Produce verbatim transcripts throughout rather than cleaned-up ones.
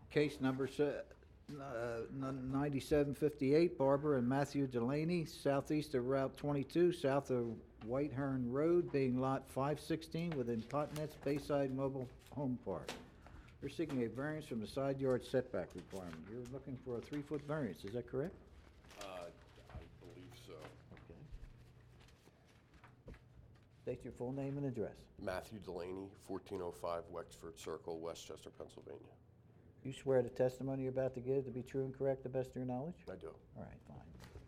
Case number se- uh, ninety-seven fifty-eight, Barbara and Matthew Delaney, southeast of Route twenty-two, south of White Heron Road, being Lot five sixteen within Potnet's Bayside Mobile Home Park. You're seeking a variance from the side yard setback requirement. You're looking for a three-foot variance, is that correct? Uh, I believe so. Okay. State your full name and address. Matthew Delaney, fourteen oh five Wexford Circle, Westchester, Pennsylvania. You swear the testimony you're about to give to be true and correct, to the best of your knowledge? I do. All right, fine.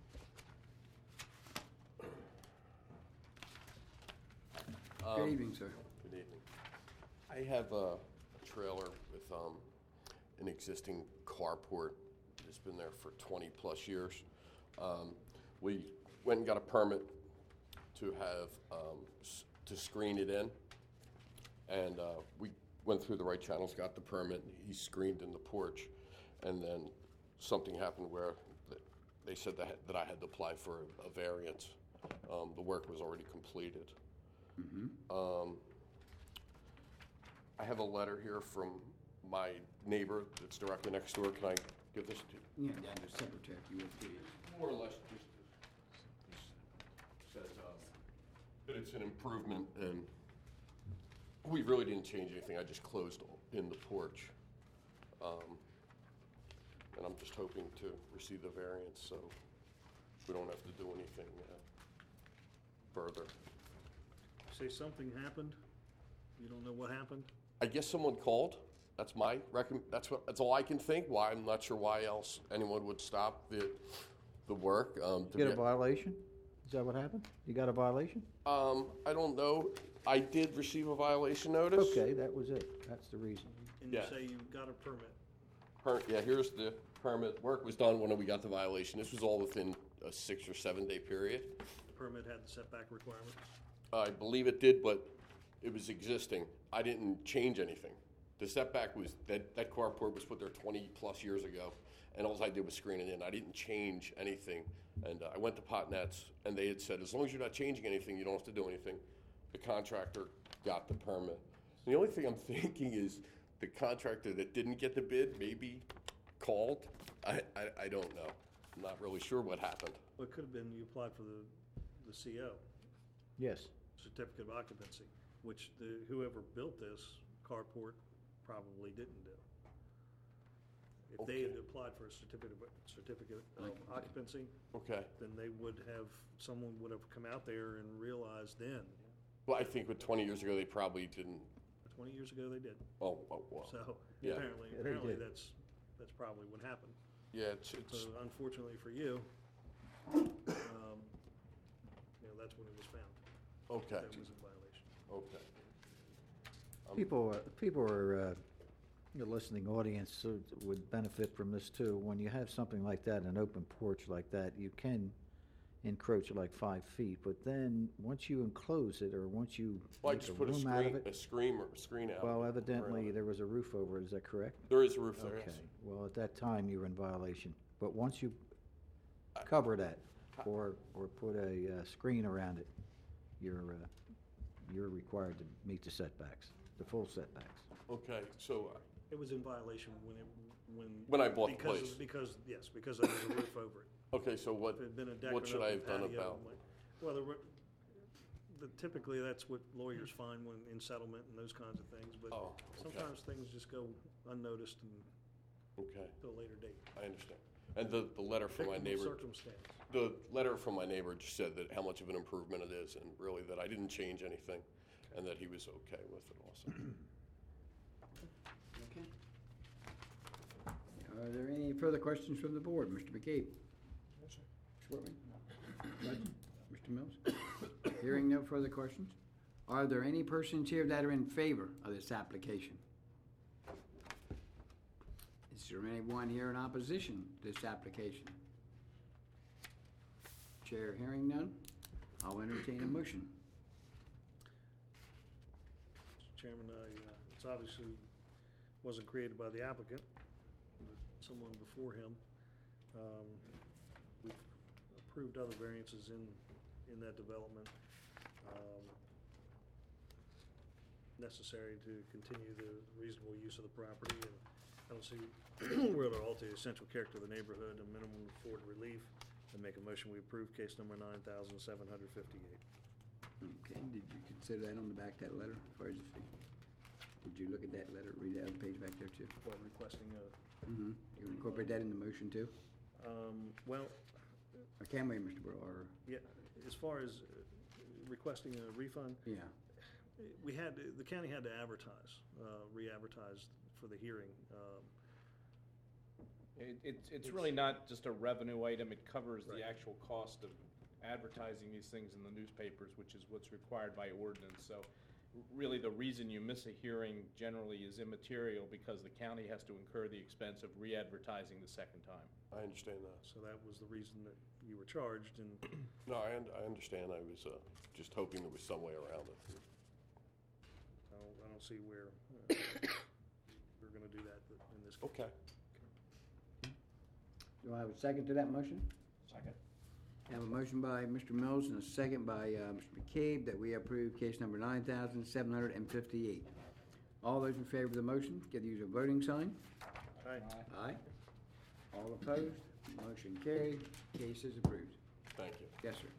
Um, Good evening, sir. Good evening. I have a trailer with um, an existing carport. It's been there for twenty plus years. Um, we went and got a permit to have um, s- to screen it in, and uh, we went through the right channels, got the permit. He screened in the porch, and then something happened where th- they said that, that I had to apply for a, a variance. Um, the work was already completed. Um, I have a letter here from my neighbor that's directly next door. Can I give this to you? Yeah, down to secretary, if you would, please. More or less just says uh, that it's an improvement, and we really didn't change anything. I just closed in the porch. Um, and I'm just hoping to receive the variance so we don't have to do anything uh, further. Say something happened, you don't know what happened? I guess someone called. That's my recomm- that's what, that's all I can think. Why, I'm not sure why else anyone would stop the, the work. Um, to You get a get- violation? Is that what happened? You got a violation? Um, I don't know. I did receive a violation notice. Okay, that was it. That's the reason. And you Yeah. say you got a permit. Per, yeah, here's the permit. Work was done when we got the violation. This was all within a six or seven day period. The permit had the setback requirements. I believe it did, but it was existing. I didn't change anything. The setback was, that, that carport was put there twenty plus years ago, and all I did was screen it in. I didn't change anything. And uh, I went to Potnet's, and they had said, as long as you're not changing anything, you don't have to do anything. The contractor got the permit. And the only thing I'm thinking is the contractor that didn't get the bid maybe called. I, I, I don't know. I'm not really sure what happened. Well, it could have been you applied for the, the C O, Yes. certificate of occupancy, which the, whoever built this carport probably didn't do. If they had Okay. applied for a certificate, of- certificate of occupancy, Okay. then they would have, someone would have come out there and realized then. Well, I think with twenty years ago, they probably didn't. Twenty years ago, they did. Oh, oh well. So Yeah. apparently, Yeah, they apparently did. that's, that's probably what happened. Yeah, it's, it's So unfortunately for you, um, you know, that's when it was found. okay. That was in violation. Okay. Um, People, uh, people are, uh, the listening audience uh, would benefit from this too. When you have something like that, an open porch like that, you can encroach like five feet, but then, once you enclose it, or once you Well, I make just a put a room out of screen, it, a screen or screen out. well, around evidently, it. there was a roof over it, is that correct? There is a roof there, Okay, yes. well, at that time, you were in violation, but once you cover that, or, or put a uh, screen around it, you're, uh, you're required to meet the setbacks, the full setbacks. Okay, so, uh, It was in violation when it, when. When I bought the because of- place. Because, yes, because there was a roof over it. okay, so what, If it had been a deck what or should an I open have done patio, about? like- Well, the, ro- the, typically, that's what lawyers find when, in settlement and those kinds of things, but Oh, okay. sometimes things just go unnoticed and Okay, till a later date. I understand. And the, the letter from my Victim of neighbor, circumstance. the letter from my neighbor just said that how much of an improvement it is, and really that I didn't change anything, and that he was okay with it also. Okay. Are there any further questions from the board? Mister McCabe? Yes, sir. Mister Wortman? Hudson? Mister Mills? Hearing no further questions, are there any persons here that are in favor of this application? Is there anyone here in opposition to this application? Chair hearing none, I'll entertain a motion. Mister Chairman, I, uh, it's obviously wasn't created by the applicant, but someone before him. Um, We've approved other variances in, in that development, um, necessary to continue the reasonable use of the property. And I don't see where it'll alter the essential character of the neighborhood and minimum afford relief, and make a motion we approve case number nine thousand seven hundred fifty-eight. Okay, did you consider that on the back of that letter, as far as the fee? Did you look at that letter, read that on the page back there too? What, requesting a, Mm-hmm. You incorporate that in the motion too? um, well, Or can we, Mister Burrow, or, yeah, as far as uh, requesting a refund, yeah, we had, the county had to advertise, uh, re-advertise for the hearing. Um, It, it's, it's really not just a revenue item, it covers Right. the actual cost of advertising these things in the newspapers, which is what's required by ordinance, so r- really the reason you miss a hearing generally is immaterial, because the county has to incur the expense of re-advertising the second time. I understand that. So that was the reason that you were charged, and No, I, und- I understand. I was uh, just hoping there was some way around it. I don't, I don't see where uh, we're gonna do that in this case. Okay. do I have a second to that motion? Second. I have a motion by Mister Mills and a second by uh, Mister McCabe that we approve case number nine thousand seven hundred and fifty-eight. All those in favor of the motion, give the user voting sign. Aye. Aye. All opposed, motion carried, case is approved. Thank you. Yes, sir.